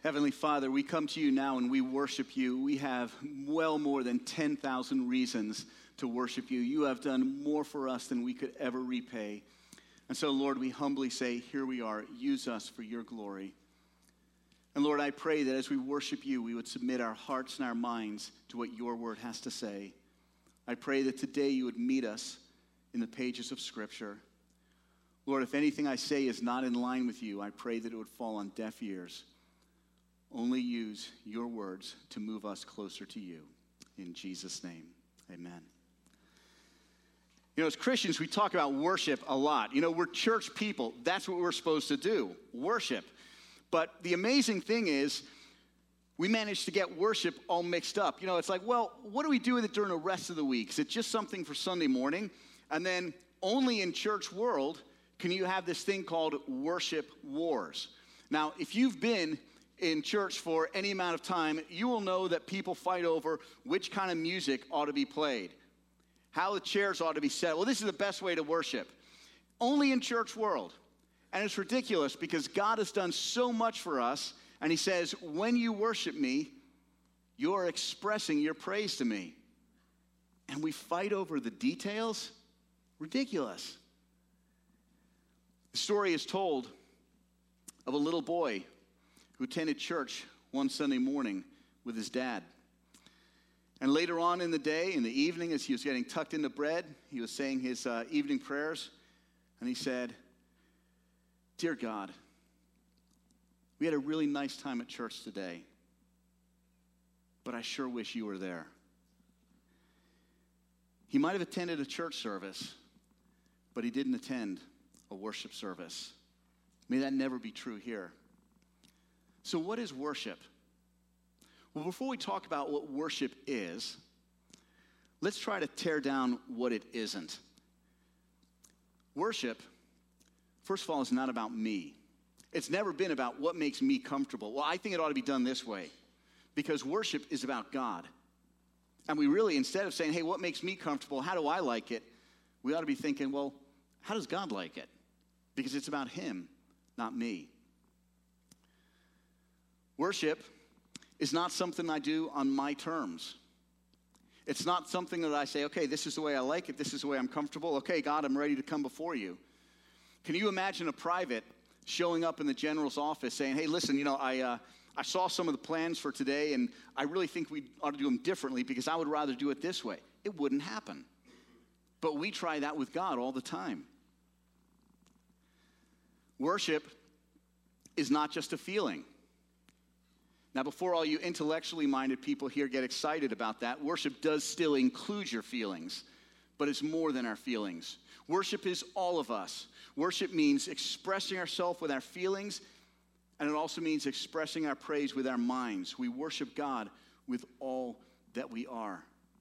Heavenly Father, we come to you now and we worship you. We have well more than 10,000 reasons to worship you. You have done more for us than we could ever repay. And so, Lord, we humbly say, here we are. Use us for your glory. And Lord, I pray that as we worship you, we would submit our hearts and our minds to what your word has to say. I pray that today you would meet us in the pages of Scripture. Lord, if anything I say is not in line with you, I pray that it would fall on deaf ears. Only use your words to move us closer to you. In Jesus' name, amen. You know, as Christians, we talk about worship a lot. You know, we're church people. That's what we're supposed to do, worship. But the amazing thing is, we managed to get worship all mixed up. You know, it's like, well, what do we do with it during the rest of the week? Is it just something for Sunday morning? And then only in church world can you have this thing called worship wars. Now, if you've been in church for any amount of time, you will know that people fight over which kind of music ought to be played, how the chairs ought to be set. Well, this is the best way to worship. Only in church world. And it's ridiculous because God has done so much for us, and he says, when you worship me, you're expressing your praise to me. And we fight over the details? Ridiculous. The story is told of a little boy who attended church one Sunday morning with his dad. And later on in the day, in the evening, as he was getting tucked into bed, he was saying his evening prayers, and he said, "Dear God, we had a really nice time at church today, but I sure wish you were there." He might have attended a church service, but he didn't attend a worship service. May that never be true here. So what is worship? Well, before we talk about what worship is, let's try to tear down what it isn't. Worship, first of all, is not about me. It's never been about what makes me comfortable. Well, I think it ought to be done this way, because worship is about God. And we really, instead of saying, hey, what makes me comfortable? How do I like it? We ought to be thinking, well, how does God like it? Because it's about him, not me. Worship is not something I do on my terms. It's not something that I say, okay, this is the way I like it. This is the way I'm comfortable. Okay, God, I'm ready to come before you. Can you imagine a private showing up in the general's office saying, hey, listen, you know, I saw some of the plans for today, and I really think we ought to do them differently because I would rather do it this way. It wouldn't happen. But we try that with God all the time. Worship is not just a feeling. Now, before all you intellectually minded people here get excited about that, worship does still include your feelings, but it's more than our feelings. Worship is all of us. Worship means expressing ourselves with our feelings, and it also means expressing our praise with our minds. We worship God with all that we are.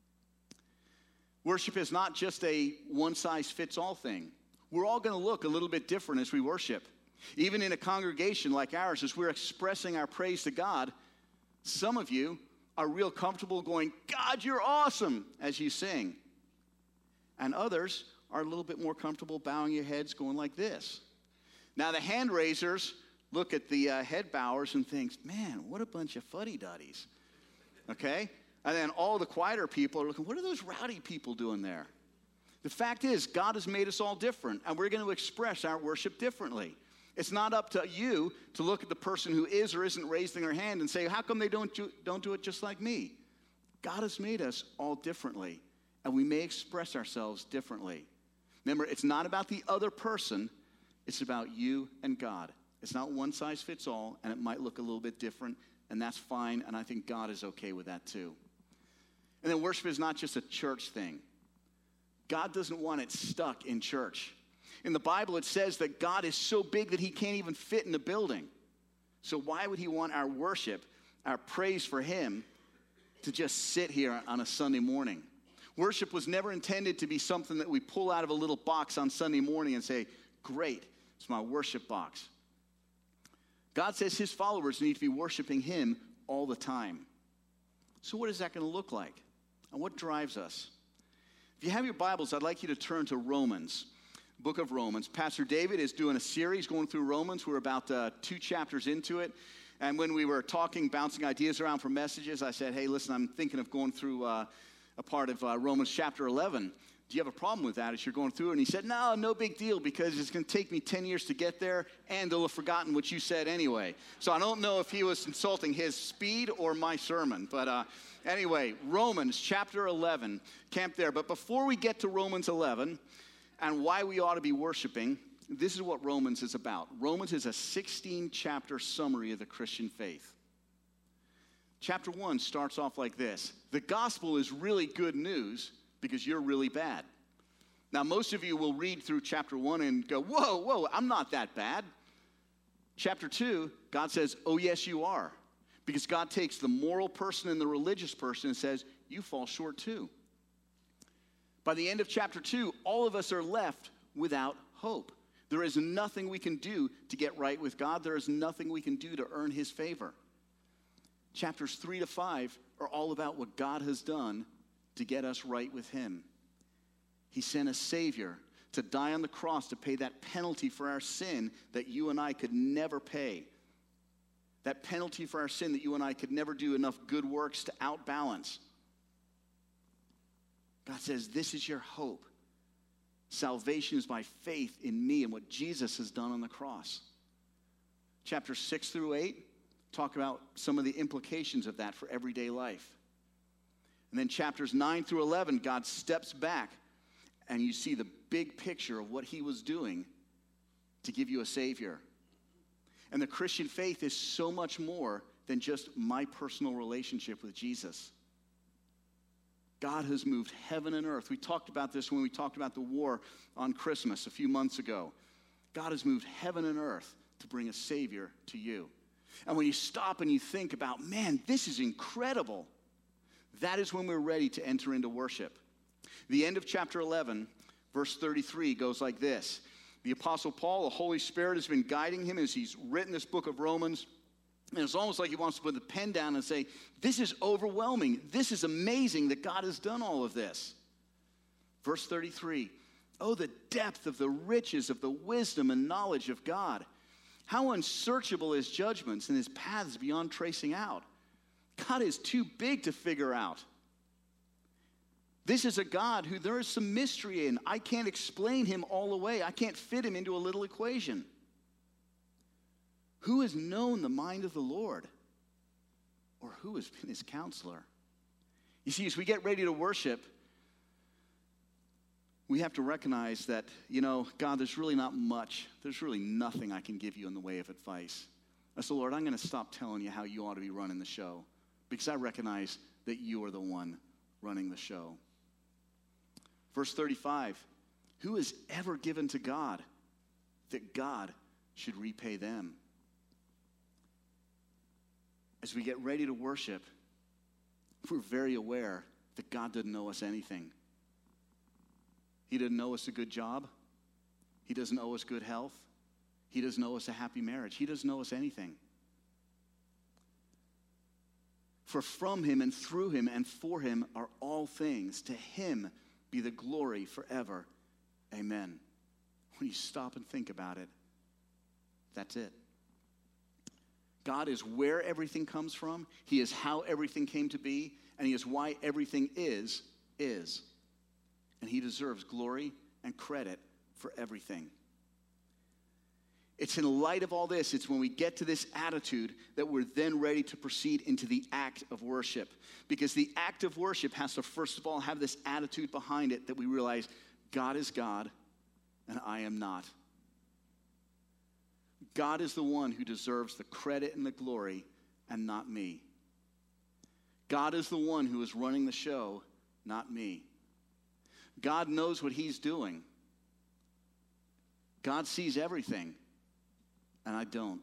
Worship is not just a one-size-fits-all thing. We're all going to look a little bit different as we worship. Even in a congregation like ours, as we're expressing our praise to God, some of you are real comfortable going, God, you're awesome, as you sing. And others are a little bit more comfortable bowing your heads going like this. Now, the hand raisers look at the head bowers and think, man, what a bunch of fuddy-duddies. Okay? And then all the quieter people are looking, what are those rowdy people doing there? The fact is, God has made us all different, and we're going to express our worship differently. It's not up to you to look at the person who is or isn't raising their hand and say, how come they don't do it just like me? God has made us all differently, and we may express ourselves differently. Remember, it's not about the other person. It's about you and God. It's not one size fits all, and it might look a little bit different, and that's fine, and I think God is okay with that too. And then worship is not just a church thing. God doesn't want it stuck in church. In the Bible, it says that God is so big that he can't even fit in a building. So why would he want our worship, our praise for him, to just sit here on a Sunday morning? Worship was never intended to be something that we pull out of a little box on Sunday morning and say, great, it's my worship box. God says his followers need to be worshiping him all the time. So what is that going to look like? And what drives us? If you have your Bibles, I'd like you to turn to Romans, book of Romans. Pastor David is doing a series going through Romans. We're about 2 chapters into it. And when we were talking, bouncing ideas around for messages, I said, hey, listen, I'm thinking of going through a part of Romans chapter 11. Do you have a problem with that as you're going through it? And he said, no big deal, because it's going to take me 10 years to get there, and they'll have forgotten what you said anyway. So I don't know if he was insulting his speed or my sermon. But anyway, Romans chapter 11, camp there. But before we get to Romans 11 and why we ought to be worshiping, this is what Romans is about. Romans is a 16-chapter summary of the Christian faith. Chapter 1 starts off like this. The gospel is really good news because you're really bad. Now, most of you will read through chapter 1 and go, whoa, I'm not that bad. Chapter 2, God says, oh, yes, you are. Because God takes the moral person and the religious person and says, you fall short too. By the end of chapter 2, all of us are left without hope. There is nothing we can do to get right with God. There is nothing we can do to earn his favor. Chapters 3 to 5 are all about what God has done to get us right with him. He sent a Savior to die on the cross to pay that penalty for our sin that you and I could never pay. That penalty for our sin that you and I could never do enough good works to outbalance. God says, this is your hope. Salvation is by faith in me and what Jesus has done on the cross. Chapters 6 through 8 talk about some of the implications of that for everyday life. And then chapters 9 through 11, God steps back and you see the big picture of what he was doing to give you a Savior. And the Christian faith is so much more than just my personal relationship with Jesus. God has moved heaven and earth. We talked about this when we talked about the war on Christmas a few months ago. God has moved heaven and earth to bring a Savior to you. And when you stop and you think about, man, this is incredible, that is when we're ready to enter into worship. The end of chapter 11, verse 33 goes like this. The Apostle Paul, the Holy Spirit has been guiding him as he's written this book of Romans. And it's almost like he wants to put the pen down and say, this is overwhelming. This is amazing that God has done all of this. Verse 33, oh, the depth of the riches of the wisdom and knowledge of God. How unsearchable his judgments and his paths beyond tracing out. God is too big to figure out. This is a God who there is some mystery in. I can't explain him all the way. I can't fit him into a little equation. Who has known the mind of the Lord? Or who has been his counselor? You see, as we get ready to worship, we have to recognize that, God, there's really not much. There's really nothing I can give you in the way of advice. So, Lord, I'm going to stop telling you how you ought to be running the show, because I recognize that you are the one running the show. Verse 35, who has ever given to God that God should repay them? As we get ready to worship, we're very aware that God didn't owe us anything. He didn't owe us a good job. He doesn't owe us good health. He doesn't owe us a happy marriage. He doesn't owe us anything. For from him and through him and for him are all things. To him be the glory forever. Amen. When you stop and think about it, that's it. God is where everything comes from. He is how everything came to be. And he is why everything is. And he deserves glory and credit for everything. It's in light of all this, it's when we get to this attitude that we're then ready to proceed into the act of worship. Because the act of worship has to, first of all, have this attitude behind it that we realize God is God and I am not. God is the one who deserves the credit and the glory and not me. God is the one who is running the show, not me. God knows what he's doing. God sees everything, and I don't.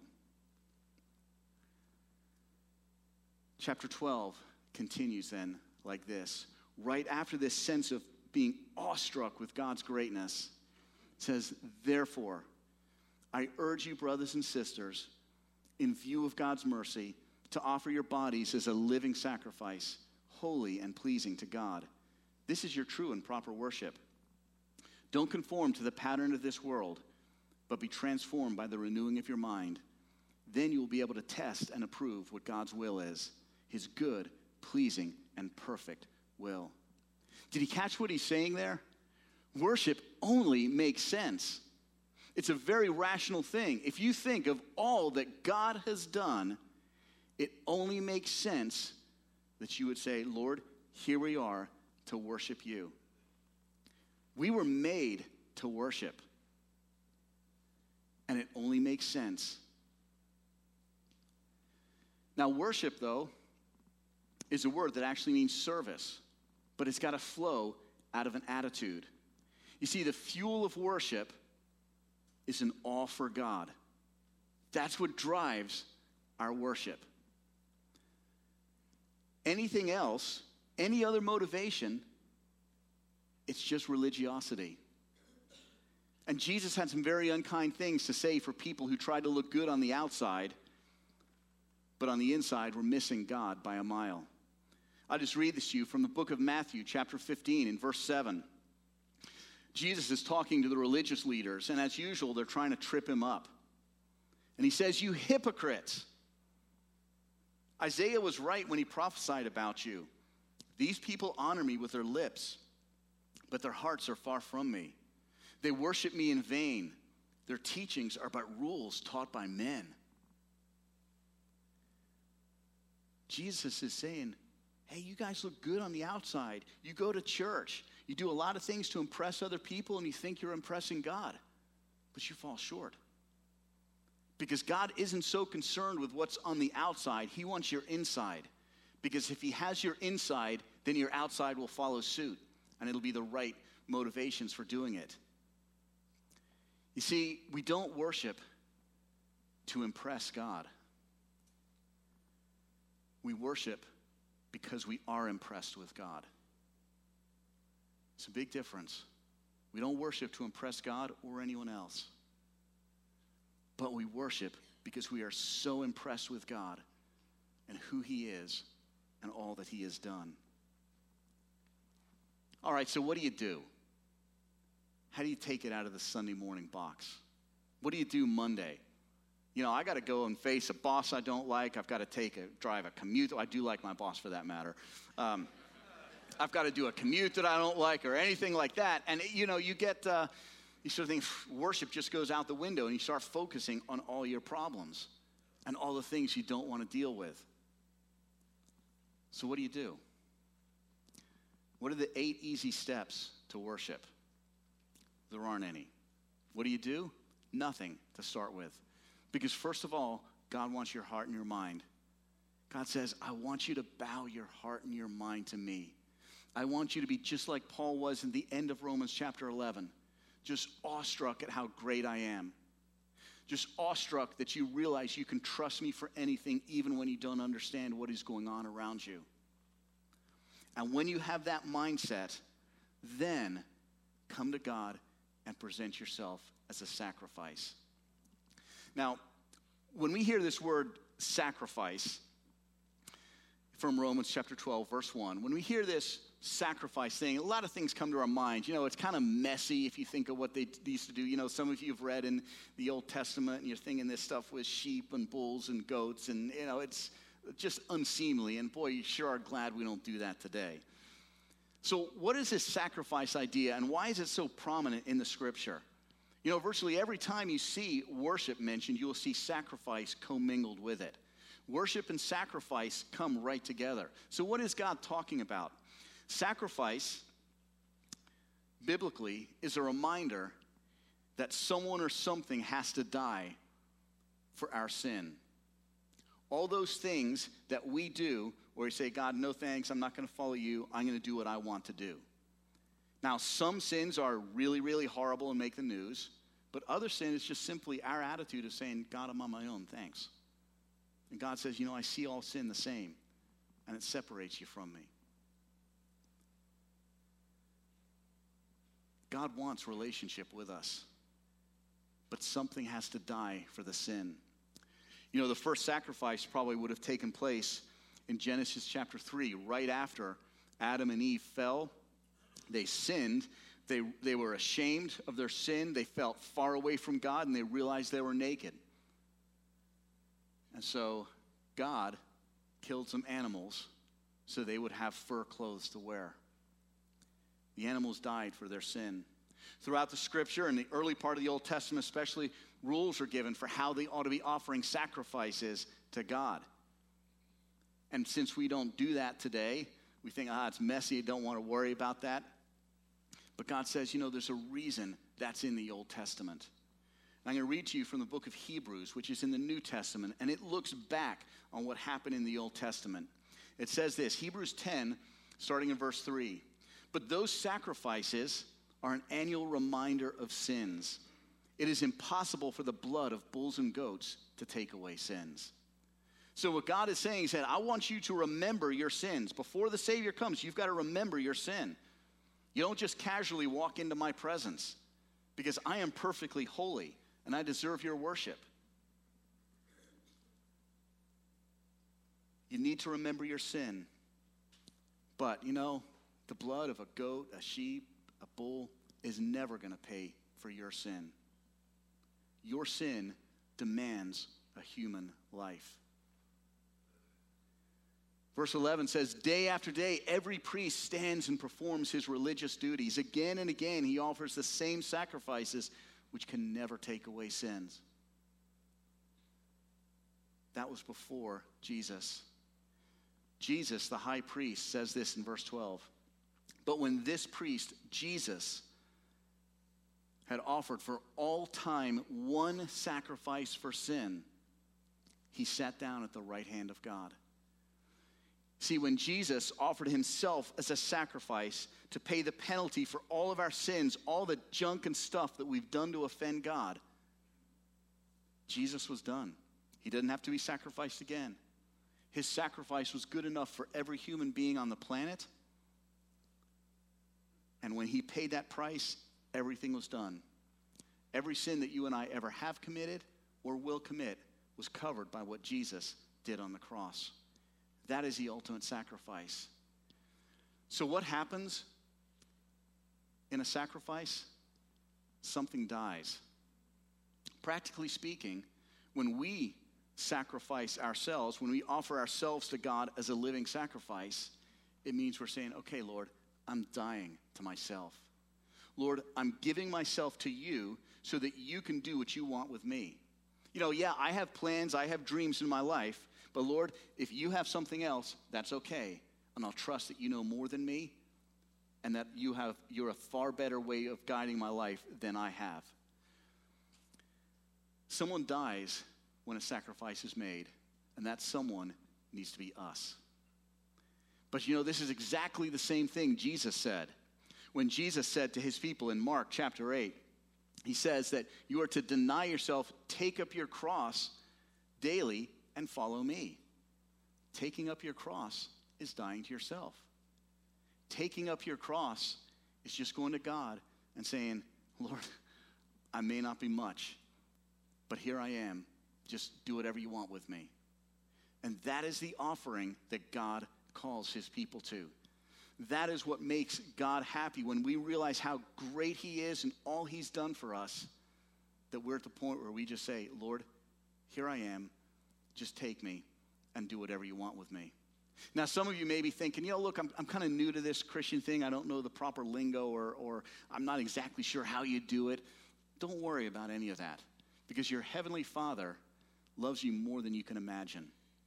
Chapter 12 continues then like this. Right after this sense of being awestruck with God's greatness, it says, therefore, I urge you, brothers and sisters, in view of God's mercy, to offer your bodies as a living sacrifice, holy and pleasing to God. This is your true and proper worship. Don't conform to the pattern of this world, but be transformed by the renewing of your mind. then you will be able to test and approve what God's will is, his good, pleasing, and perfect will. Did he catch what he's saying there? Worship only makes sense. It's a very rational thing. If you think of all that God has done, it only makes sense that you would say, Lord, here we are to worship you. We were made to worship. And it only makes sense. Now, worship, though, is a word that actually means service, but it's got to flow out of an attitude. You see, the fuel of worship is an awe for God. That's what drives our worship. Anything else, any other motivation, it's just religiosity. And Jesus had some very unkind things to say for people who tried to look good on the outside, but on the inside were missing God by a mile. I'll just read this to you from the book of Matthew, chapter 15, in verse 7. Jesus is talking to the religious leaders, and as usual, they're trying to trip him up. And he says, "You hypocrites! Isaiah was right when he prophesied about you. These people honor me with their lips, but their hearts are far from me. They worship me in vain. Their teachings are but rules taught by men." Jesus is saying, hey, you guys look good on the outside. You go to church. You do a lot of things to impress other people, and you think you're impressing God. But you fall short. Because God isn't so concerned with what's on the outside. He wants your inside. Because if he has your inside, then your outside will follow suit. And it'll be the right motivations for doing it. You see, we don't worship to impress God. We worship because we are impressed with God. It's a big difference. We don't worship to impress God or anyone else. But we worship because we are so impressed with God and who he is and all that he has done. All right, so what do? How do you take it out of the Sunday morning box? What do you do Monday? You know, I got to go and face a boss I don't like. I've got to drive a commute. I do like my boss for that matter. I've got to do a commute that I don't like or anything like that. And, you know, you get, you sort of think worship just goes out the window and you start focusing on all your problems and all the things you don't want to deal with. So what do? What are the 8 easy steps to worship? There aren't any. What do? Nothing to start with. Because first of all, God wants your heart and your mind. God says, I want you to bow your heart and your mind to me. I want you to be just like Paul was in the end of Romans chapter 11, just awestruck at how great I am. Just awestruck that you realize you can trust me for anything, even when you don't understand what is going on around you. And when you have that mindset, then come to God and present yourself as a sacrifice. Now, when we hear this word sacrifice from Romans chapter 12, verse 1, when we hear this sacrifice thing, a lot of things come to our mind. You know, it's kind of messy if you think of what they used to do. You know, some of you have read in the Old Testament and you're thinking this stuff with sheep and bulls and goats, and, you know, it's just unseemly. And boy, you sure are glad we don't do that today. So what is this sacrifice idea, and why is it so prominent in the scripture? You know, virtually every time you see worship mentioned, you will see sacrifice commingled with it. Worship and sacrifice come right together. So what is God talking about? Sacrifice, biblically, is a reminder that someone or something has to die for our sin. All those things that we do where we say, God, no thanks, I'm not going to follow you, I'm going to do what I want to do. Now, some sins are really, really horrible and make the news, but other sin is just simply our attitude of saying, God, I'm on my own, thanks. And God says, you know, I see all sin the same, and it separates you from me. God wants relationship with us, but something has to die for the sin. You know, the first sacrifice probably would have taken place in Genesis chapter 3, right after Adam and Eve fell. They sinned. They were ashamed of their sin. They felt far away from God, and they realized they were naked. And so God killed some animals so they would have fur clothes to wear. The animals died for their sin. Throughout the scripture, in the early part of the Old Testament especially, rules are given for how they ought to be offering sacrifices to God. And since we don't do that today, we think, it's messy, I don't want to worry about that. But God says, there's a reason that's in the Old Testament. And I'm going to read to you from the book of Hebrews, which is in the New Testament, and it looks back on what happened in the Old Testament. It says this, Hebrews 10, starting in verse 3. But those sacrifices are an annual reminder of sins. It is impossible for the blood of bulls and goats to take away sins. So what God is saying, he said, I want you to remember your sins. Before the Savior comes, you've got to remember your sin. You don't just casually walk into my presence, because I am perfectly holy and I deserve your worship. You need to remember your sin. But, the blood of a goat, a sheep, a bull is never going to pay for your sin. Your sin demands a human life. Verse 11 says, day after day, every priest stands and performs his religious duties. Again and again, he offers the same sacrifices, which can never take away sins. That was before Jesus. Jesus, the high priest, says this in verse 12. But when this priest, Jesus, had offered for all time one sacrifice for sin, he sat down at the right hand of God. See, when Jesus offered himself as a sacrifice to pay the penalty for all of our sins, all the junk and stuff that we've done to offend God, Jesus was done. He didn't have to be sacrificed again. His sacrifice was good enough for every human being on the planet. And when he paid that price, everything was done. Every sin that you and I ever have committed or will commit was covered by what Jesus did on the cross. That is the ultimate sacrifice. So what happens in a sacrifice? Something dies. Practically speaking, when we sacrifice ourselves, when we offer ourselves to God as a living sacrifice, it means we're saying, okay, Lord, I'm dying to myself. Lord, I'm giving myself to you so that you can do what you want with me. I have plans, I have dreams in my life, but Lord, if you have something else, that's okay. And I'll trust that you know more than me and that you're a far better way of guiding my life than I have. Someone dies when a sacrifice is made, and that someone needs to be us. But this is exactly the same thing Jesus said. When Jesus said to his people in Mark chapter 8, he says that you are to deny yourself, take up your cross daily, and follow me. Taking up your cross is dying to yourself. Taking up your cross is just going to God and saying, Lord, I may not be much, but here I am. Just do whatever you want with me. And that is the offering that God calls his people to. That is what makes God happy, when we realize how great he is and all he's done for us, that we're at the point where we just say, Lord, here I am. Just take me and do whatever you want with me. Now, some of you may be thinking, look, I'm kind of new to this Christian thing. I don't know the proper lingo, or I'm not exactly sure how you do it. Don't worry about any of that, because your heavenly Father loves you more than you can imagine.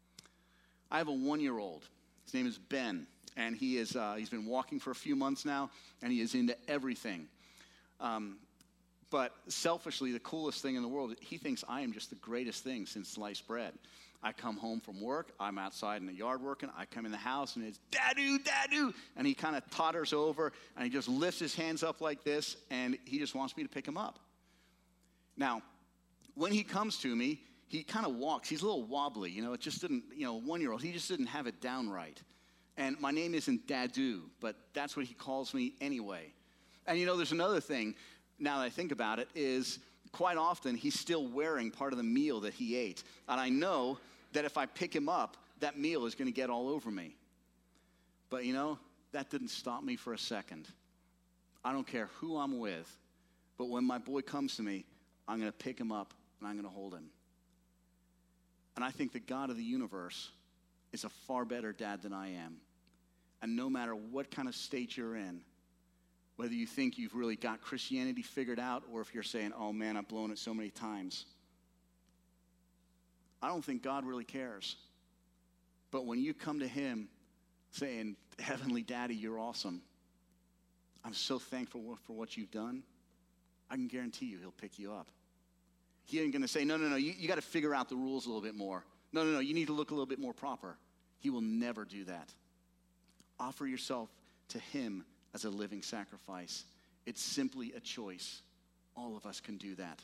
I have a 1-year-old. His name is Ben, and he's been walking for a few months now, and he is into everything. But selfishly, the coolest thing in the world, he thinks I am just the greatest thing since sliced bread. I come home from work, I'm outside in the yard working, I come in the house, and it's, Dadu, Dadu, and he kind of totters over, and he just lifts his hands up like this, and he just wants me to pick him up. Now, when he comes to me, he kind of walks. He's a little wobbly, it just didn't, 1-year-old, he just didn't have it down right. And my name isn't Dadu, but that's what he calls me anyway. And there's another thing, now that I think about it, is quite often he's still wearing part of the meal that he ate. And I know that if I pick him up, that meal is going to get all over me. But that didn't stop me for a second. I don't care who I'm with, but when my boy comes to me, I'm going to pick him up and I'm going to hold him. And I think the God of the universe is a far better dad than I am. And no matter what kind of state you're in, whether you think you've really got Christianity figured out or if you're saying, oh man, I've blown it so many times, I don't think God really cares. But when you come to him saying, Heavenly Daddy, you're awesome, I'm so thankful for what you've done, I can guarantee you he'll pick you up. He ain't going to say, no, you got to figure out the rules a little bit more. No, you need to look a little bit more proper. He will never do that. Offer yourself to him as a living sacrifice. It's simply a choice. All of us can do that.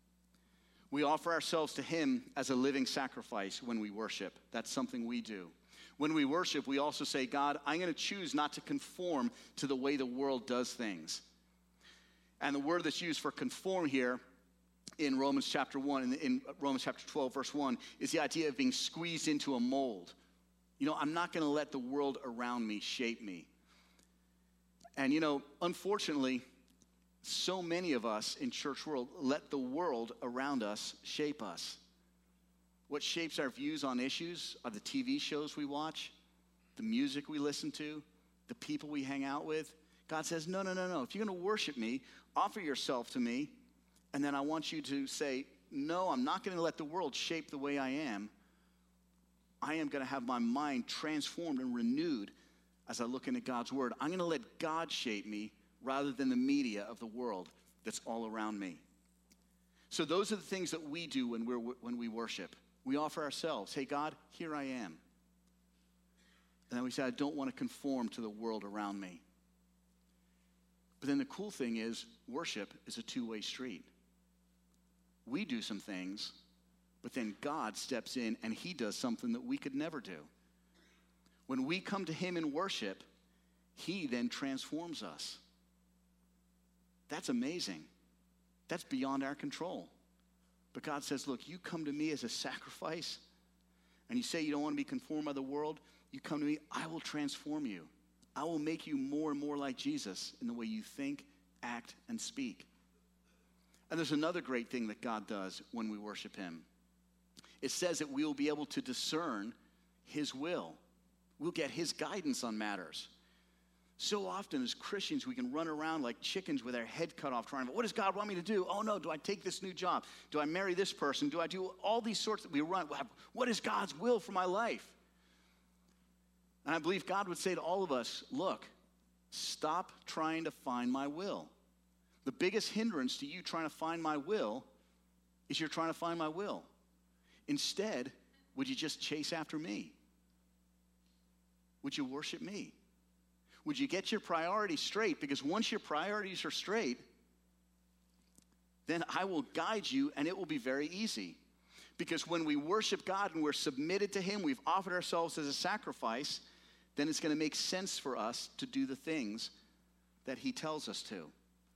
We offer ourselves to him as a living sacrifice when we worship. That's something we do. When we worship, we also say, God, I'm going to choose not to conform to the way the world does things. And the word that's used for conform here in Romans chapter 1, in Romans chapter 12, verse 1, is the idea of being squeezed into a mold. I'm not going to let the world around me shape me. And, unfortunately, so many of us in church world let the world around us shape us. What shapes our views on issues are the TV shows we watch, the music we listen to, the people we hang out with. God says, no. If you're going to worship me, offer yourself to me, and then I want you to say, no, I'm not going to let the world shape the way I am. I am going to have my mind transformed and renewed as I look into God's word. I'm going to let God shape me rather than the media of the world that's all around me. So those are the things that we do when we worship. We offer ourselves. Hey, God, here I am. And then we say, I don't want to conform to the world around me. But then the cool thing is, worship is a two-way street. We do some things, but then God steps in and he does something that we could never do. When we come to him in worship, he then transforms us. That's amazing. That's beyond our control. But God says, look, you come to me as a sacrifice, and you say you don't want to be conformed by the world, you come to me, I will transform you. I will make you more and more like Jesus in the way you think, act, and speak. And there's another great thing that God does when we worship him. It says that we will be able to discern his will. We'll get his guidance on matters. So often as Christians, we can run around like chickens with our head cut off trying, what does God want me to do? Oh no, do I take this new job? Do I marry this person? Do I do all these sorts that we run? What is God's will for my life? And I believe God would say to all of us, look, stop trying to find my will. The biggest hindrance to you trying to find my will is you're trying to find my will. Instead, would you just chase after me? Would you worship me? Would you get your priorities straight? Because once your priorities are straight, then I will guide you and it will be very easy. Because when we worship God and we're submitted to him, we've offered ourselves as a sacrifice, then it's going to make sense for us to do the things that he tells us to.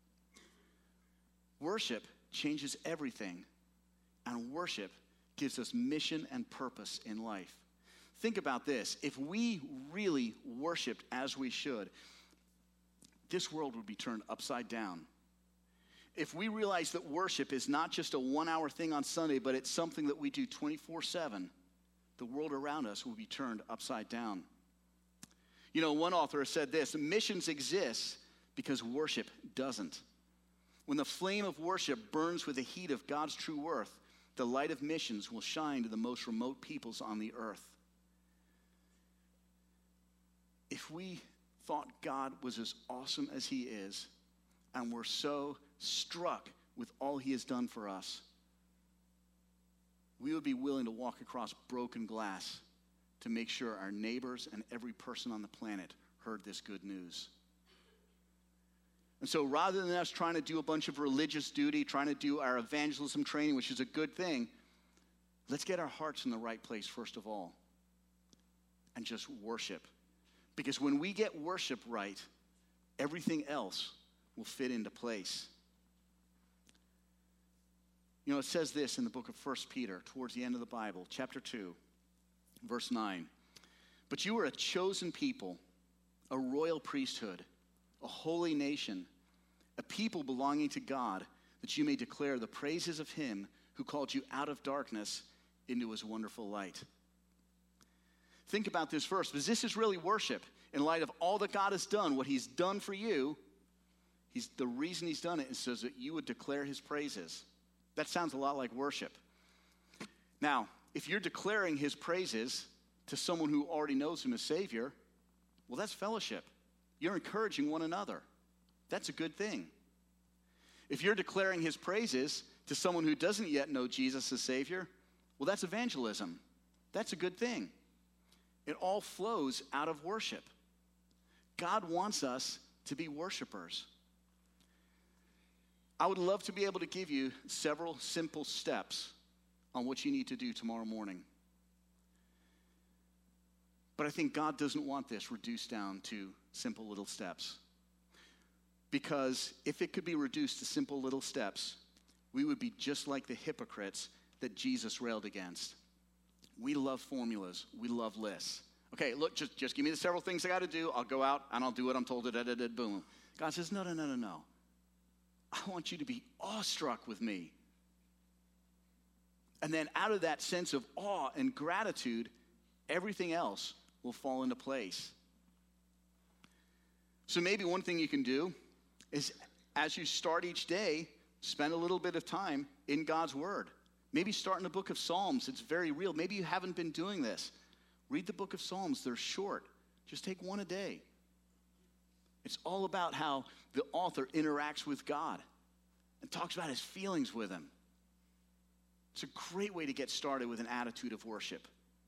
Worship changes everything, and worship gives us mission and purpose in life. Think about this. If we really worshiped as we should, this world would be turned upside down. If we realize that worship is not just a 1-hour thing on Sunday, but it's something that we do 24/7, the world around us will be turned upside down. One author has said this, missions exist because worship doesn't. When the flame of worship burns with the heat of God's true worth, the light of missions will shine to the most remote peoples on the earth. If we thought God was as awesome as he is, and we're so struck with all he has done for us, we would be willing to walk across broken glass to make sure our neighbors and every person on the planet heard this good news. And so rather than us trying to do a bunch of religious duty, trying to do our evangelism training, which is a good thing, let's get our hearts in the right place first of all and just worship. Because when we get worship right, everything else will fit into place. It says this in the book of 1 Peter, towards the end of the Bible, chapter 2, verse 9. But you are a chosen people, a royal priesthood, a holy nation, a people belonging to God, that you may declare the praises of him who called you out of darkness into his wonderful light. Think about this verse, because this is really worship. In light of all that God has done, what he's done for you, the reason he's done it is so that you would declare his praises. That sounds a lot like worship. Now, if you're declaring his praises to someone who already knows him as Savior, well, that's fellowship. You're encouraging one another. That's a good thing. If you're declaring his praises to someone who doesn't yet know Jesus as Savior, well, that's evangelism. That's a good thing. It all flows out of worship. God wants us to be worshipers. I would love to be able to give you several simple steps on what you need to do tomorrow morning. But I think God doesn't want this reduced down to simple little steps. Because if it could be reduced to simple little steps, we would be just like the hypocrites that Jesus railed against. We love formulas. We love lists. Okay, look, just give me the several things I got to do. I'll go out and I'll do what I'm told. Boom. God says, no. I want you to be awestruck with me. And then out of that sense of awe and gratitude, everything else will fall into place. So maybe one thing you can do is, as you start each day, spend a little bit of time in God's Word. Maybe start in the book of Psalms. It's very real. Maybe you haven't been doing this. Read the book of Psalms. They're short. Just take one a day. It's all about how the author interacts with God and talks about his feelings with him. It's a great way to get started with an attitude of worship.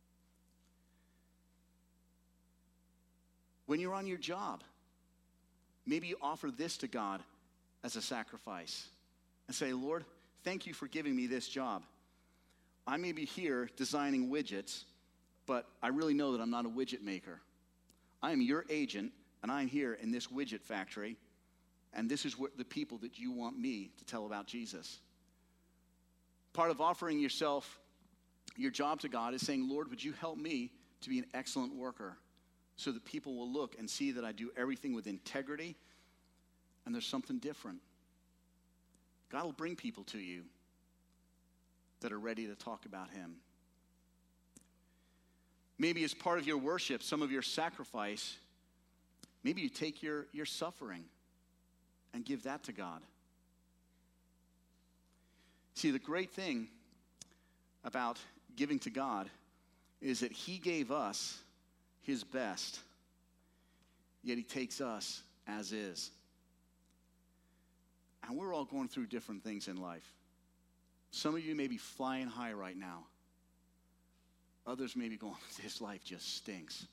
When you're on your job, maybe you offer this to God as a sacrifice and say, Lord, thank you for giving me this job. I may be here designing widgets, but I really know that I'm not a widget maker. I am your agent, and I'm here in this widget factory, and this is what the people that you want me to tell about Jesus. Part of offering yourself, your job to God, is saying, Lord, would you help me to be an excellent worker so that people will look and see that I do everything with integrity and there's something different. God will bring people to you that are ready to talk about him. Maybe as part of your worship, some of your sacrifice, maybe you take your suffering and give that to God. See, the great thing about giving to God is that he gave us his best, yet he takes us as is. And we're all going through different things in life. Some of you may be flying high right now. Others may be going, this life just stinks.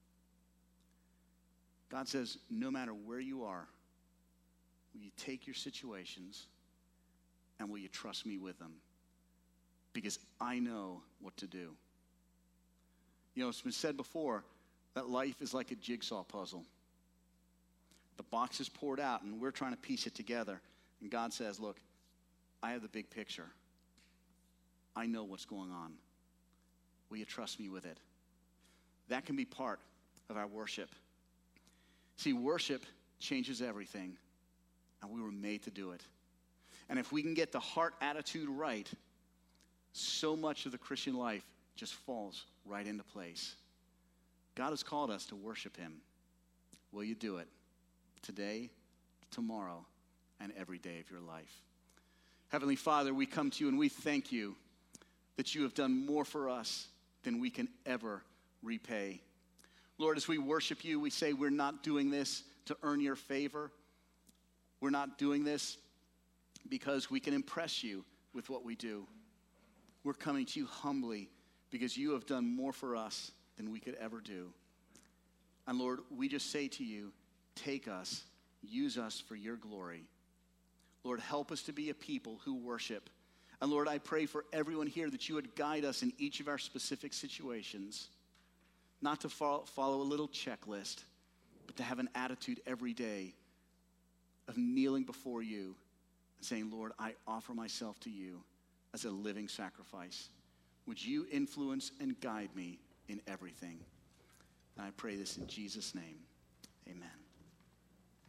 God says, no matter where you are, will you take your situations and will you trust me with them? Because I know what to do. You know, it's been said before that life is like a jigsaw puzzle. The box is poured out and we're trying to piece it together. And God says, look, I have the big picture. I know what's going on. Will you trust me with it? That can be part of our worship. See, worship changes everything, and we were made to do it. And if we can get the heart attitude right, so much of the Christian life just falls right into place. God has called us to worship him. Will you do it today, tomorrow, and every day of your life? Heavenly Father, we come to you and we thank you that you have done more for us than we can ever repay. Lord, as we worship you, we say we're not doing this to earn your favor. We're not doing this because we can impress you with what we do. We're coming to you humbly because you have done more for us than we could ever do. And Lord, we just say to you, take us, use us for your glory. Lord, help us to be a people who worship. And Lord, I pray for everyone here that you would guide us in each of our specific situations, not to follow a little checklist, but to have an attitude every day of kneeling before you and saying, Lord, I offer myself to you as a living sacrifice. Would you influence and guide me in everything? And I pray this in Jesus' name. Amen.